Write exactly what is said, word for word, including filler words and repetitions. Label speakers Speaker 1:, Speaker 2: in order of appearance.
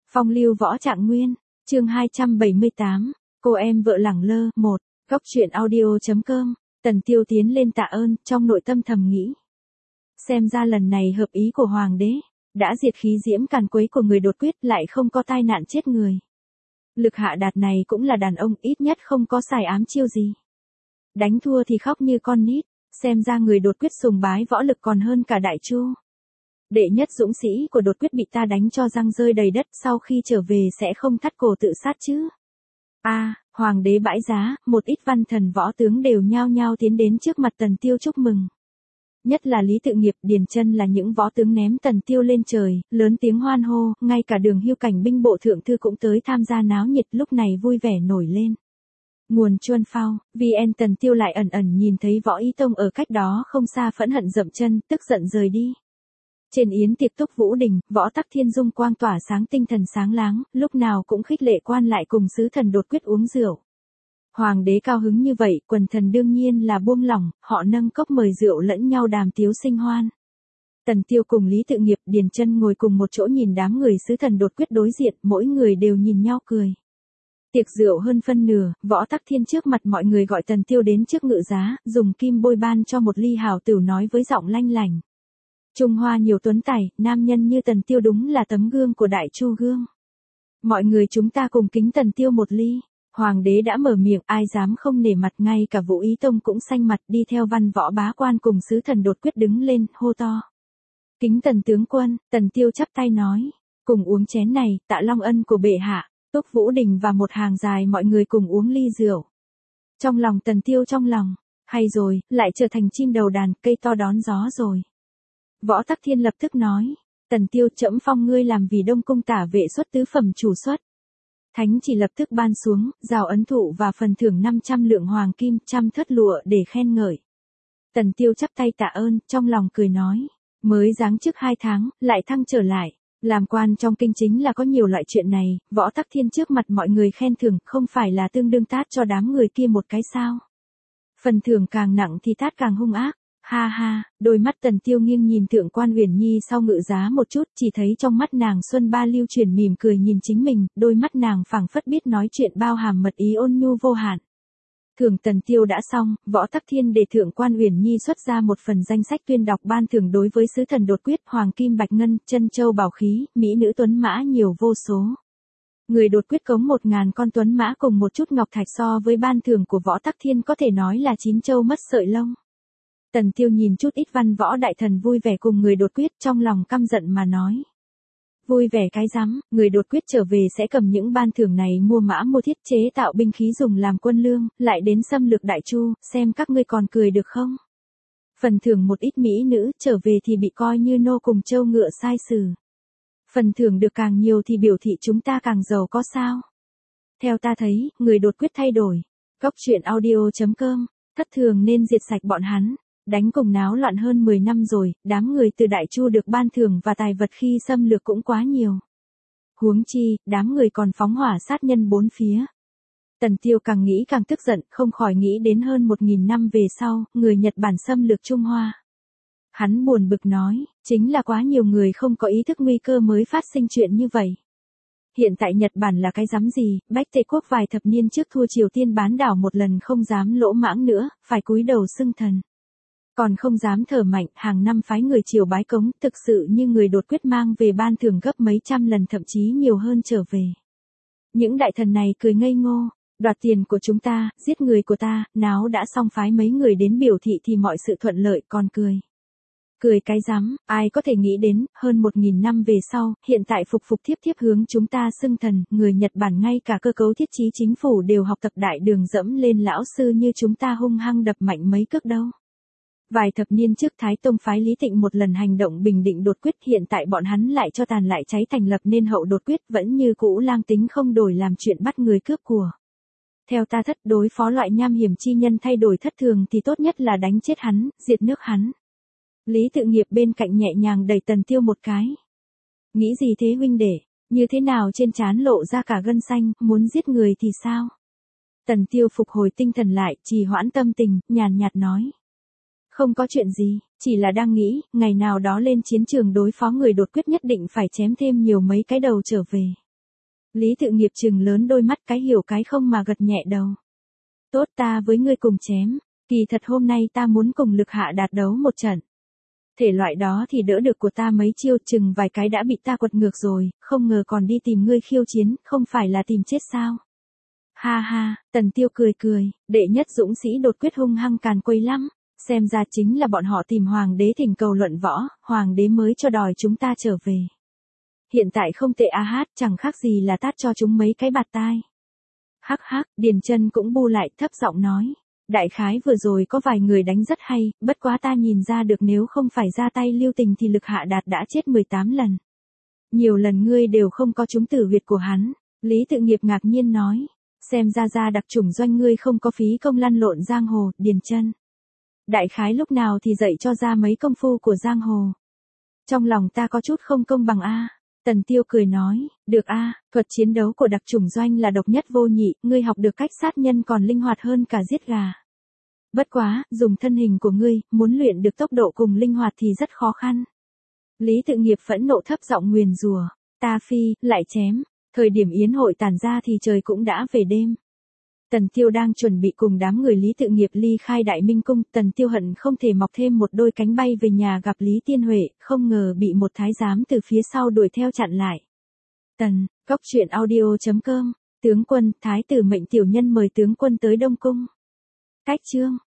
Speaker 1: Phong lưu võ trạng nguyên, chương hai trăm bảy mươi tám, cô em vợ lẳng lơ, một, góc truyện audio.com, Tần Tiêu tiến lên tạ ơn, trong nội tâm thầm nghĩ. Xem ra lần này hợp ý của Hoàng đế, đã diệt khí diễm càn quấy của người đột quyết lại không có tai nạn chết người. Lực hạ đạt này cũng là đàn ông, ít nhất không có xài ám chiêu gì. Đánh thua thì khóc như con nít, xem ra người đột quyết sùng bái võ lực còn hơn cả Đại Chu. Đệ nhất dũng sĩ của đột quyết bị ta đánh cho răng rơi đầy đất, sau khi trở về sẽ không thắt cổ tự sát chứ. A, à, Hoàng đế bãi giá, một ít văn thần võ tướng đều nhao nhao tiến đến trước mặt Tần Tiêu chúc mừng. Nhất là Lý Tự Nghiệp, Điền Chân là những võ tướng ném Tần Tiêu lên trời, lớn tiếng hoan hô, ngay cả Đường Hưu cảnh binh bộ thượng thư cũng tới tham gia náo nhiệt, lúc này vui vẻ nổi lên. Nguồn Chuân Phao, vê en Tần Tiêu lại ẩn ẩn nhìn thấy Võ Ý Tông ở cách đó không xa phẫn hận dậm chân, tức giận rời đi. Trên yến tiệc Túc Vũ Đình, Võ Tắc Thiên dung quang tỏa sáng, tinh thần sáng láng, lúc nào cũng khích lệ quan lại cùng sứ thần đột quyết uống rượu. Hoàng đế cao hứng như vậy, quần thần đương nhiên là buông lỏng, họ nâng cốc mời rượu lẫn nhau đàm tiếu sinh hoan. Tần Tiêu cùng Lý Tự Nghiệp, Điền Chân ngồi cùng một chỗ nhìn đám người sứ thần đột quyết đối diện, mỗi người đều nhìn nhau cười. Tiệc rượu hơn phân nửa, Võ Tắc Thiên trước mặt mọi người gọi Tần Tiêu đến trước ngự giá, dùng kim bôi ban cho một ly hảo tửu, nói với giọng lanh lảnh. Trung Hoa nhiều tuấn tài, nam nhân như Tần Tiêu đúng là tấm gương của Đại Chu gương. Mọi người chúng ta cùng kính Tần Tiêu một ly. Hoàng đế đã mở miệng, ai dám không nể mặt, ngay cả Vũ Ý Tông cũng xanh mặt, đi theo văn võ bá quan cùng sứ thần đột quyết đứng lên, hô to. Kính Tần tướng quân, Tần Tiêu chắp tay nói, cùng uống chén này, tạ long ân của bệ hạ. Túc Vũ Đình và một hàng dài mọi người cùng uống ly rượu. Trong lòng Tần Tiêu trong lòng, hay rồi, lại trở thành chim đầu đàn, cây to đón gió rồi. Võ Tắc Thiên lập tức nói, Tần Tiêu, trẫm phong ngươi làm vì Đông cung tả vệ xuất tứ phẩm chủ xuất. Thánh chỉ lập tức ban xuống, rào ấn thụ và phần thưởng năm trăm lượng hoàng kim, trăm thớt lụa để khen ngợi. Tần Tiêu chắp tay tạ ơn, trong lòng cười nói, mới giáng chức hai tháng, lại thăng trở lại. Làm quan trong kinh chính là có nhiều loại chuyện này, Võ Tắc Thiên trước mặt mọi người khen thưởng, không phải là tương đương tát cho đám người kia một cái sao. Phần thưởng càng nặng thì tát càng hung ác, ha ha, đôi mắt Tần Tiêu nghiêng nhìn Thượng quan Uyển Nhi sau ngự giá một chút, chỉ thấy trong mắt nàng Xuân Ba lưu chuyển mỉm cười nhìn chính mình, đôi mắt nàng phảng phất biết nói chuyện bao hàm mật ý ôn nhu vô hạn. Thưởng Tần Tiêu đã xong, Võ Tắc Thiên để Thượng quan Uyển Nhi xuất ra một phần danh sách tuyên đọc ban thưởng đối với sứ thần đột quyết, hoàng kim bạch ngân, chân châu bảo khí, mỹ nữ tuấn mã nhiều vô số. Người đột quyết cống một ngàn con tuấn mã cùng một chút ngọc thạch, so với ban thưởng của Võ Tắc Thiên có thể nói là chín châu mất sợi lông. Tần Tiêu nhìn chút ít văn võ đại thần vui vẻ cùng người đột quyết, trong lòng căm giận mà nói. Vui vẻ cái rắm, người đột quyết trở về sẽ cầm những ban thưởng này mua mã mua thiết, chế tạo binh khí dùng làm quân lương, lại đến xâm lược Đại Chu, xem các ngươi còn cười được không? Phần thưởng một ít mỹ nữ, trở về thì bị coi như nô cùng trâu ngựa sai xử. Phần thưởng được càng nhiều thì biểu thị chúng ta càng giàu có sao? Theo ta thấy, người đột quyết thay đổi. Góc truyện audio.com, thất thường nên diệt sạch bọn hắn. Đánh cùng náo loạn hơn mười năm rồi, đám người từ Đại Chu được ban thưởng và tài vật khi xâm lược cũng quá nhiều. Huống chi, đám người còn phóng hỏa sát nhân bốn phía. Tần Tiêu càng nghĩ càng tức giận, không khỏi nghĩ đến hơn một nghìn năm về sau, người Nhật Bản xâm lược Trung Hoa. Hắn buồn bực nói, chính là quá nhiều người không có ý thức nguy cơ mới phát sinh chuyện như vậy. Hiện tại Nhật Bản là cái rắm gì, Bách Tề Quốc vài thập niên trước thua Triều Tiên bán đảo một lần không dám lỗ mãng nữa, phải cúi đầu xưng thần. Còn không dám thở mạnh, hàng năm phái người triều bái cống, thực sự như người đột quyết mang về ban thưởng gấp mấy trăm lần, thậm chí nhiều hơn trở về. Những đại thần này cười ngây ngô, đoạt tiền của chúng ta, giết người của ta, náo đã xong phái mấy người đến biểu thị thì mọi sự thuận lợi, còn cười. Cười cái rắm, ai có thể nghĩ đến, hơn một nghìn năm về sau, hiện tại phục phục thiếp thiếp hướng chúng ta xưng thần, người Nhật Bản ngay cả cơ cấu thiết chí chính phủ đều học tập đại đường dẫm lên lão sư như chúng ta hung hăng đập mạnh mấy cước đâu. Vài thập niên trước Thái Tông phái Lý Tịnh một lần hành động bình định đột quyết, hiện tại bọn hắn lại cho tàn lại cháy thành lập nên hậu đột quyết, vẫn như cũ lang tính không đổi làm chuyện bắt người cướp của. Theo ta thất, đối phó loại nham hiểm chi nhân thay đổi thất thường thì tốt nhất là đánh chết hắn, diệt nước hắn. Lý Tự Nghiệp bên cạnh nhẹ nhàng đẩy Tần Tiêu một cái. Nghĩ gì thế huynh đệ, như thế nào trên trán lộ ra cả gân xanh, muốn giết người thì sao? Tần Tiêu phục hồi tinh thần lại, trì hoãn tâm tình, nhàn nhạt nói. Không có chuyện gì, chỉ là đang nghĩ, ngày nào đó lên chiến trường đối phó người đột quyết nhất định phải chém thêm nhiều mấy cái đầu trở về. Lý Tự Nghiệp trừng lớn đôi mắt cái hiểu cái không mà gật nhẹ đầu. Tốt, ta với ngươi cùng chém, kỳ thật hôm nay ta muốn cùng Lực Hạ Đạt đấu một trận. Thể loại đó thì đỡ được của ta mấy chiêu, chừng vài cái đã bị ta quật ngược rồi, không ngờ còn đi tìm ngươi khiêu chiến, không phải là tìm chết sao? Ha ha, Tần Tiêu cười cười, đệ nhất dũng sĩ đột quyết hung hăng càn quấy lắm, xem ra chính là bọn họ tìm hoàng đế thỉnh cầu luận võ, hoàng đế mới cho đòi chúng ta trở về. Hiện tại không tệ a hát, chẳng khác gì là tát cho chúng mấy cái bạt tai. Hắc hắc, Điền Chân cũng bu lại thấp giọng nói. Đại khái vừa rồi có vài người đánh rất hay, bất quá ta nhìn ra được nếu không phải ra tay lưu tình thì Lực Hạ Đạt đã chết mười tám lần. Nhiều lần ngươi đều không có trúng tử huyệt của hắn. Lý Tự Nghiệp ngạc nhiên nói. Xem ra ra đặc chủng doanh ngươi không có phí công lăn lộn giang hồ, Điền Chân. Đại khái lúc nào thì dạy cho ra mấy công phu của giang hồ. Trong lòng ta có chút không công bằng a. Tần Tiêu cười nói, được a, thuật chiến đấu của đặc chủng doanh là độc nhất vô nhị, ngươi học được cách sát nhân còn linh hoạt hơn cả giết gà. Bất quá, dùng thân hình của ngươi, muốn luyện được tốc độ cùng linh hoạt thì rất khó khăn. Lý Tự Nghiệp phẫn nộ thấp giọng nguyền rủa, ta phi, lại chém, thời điểm yến hội tàn ra thì trời cũng đã về đêm. Tần Tiêu đang chuẩn bị cùng đám người Lý Tự Nghiệp ly khai Đại Minh Cung, Tần Tiêu hận không thể mọc thêm một đôi cánh bay về nhà gặp Lý Tiên Huệ, không ngờ bị một thái giám từ phía sau đuổi theo chặn lại. Tần, góc truyện audio chấm com, tướng quân, thái tử mệnh tiểu nhân mời tướng quân tới Đông Cung. Cách chương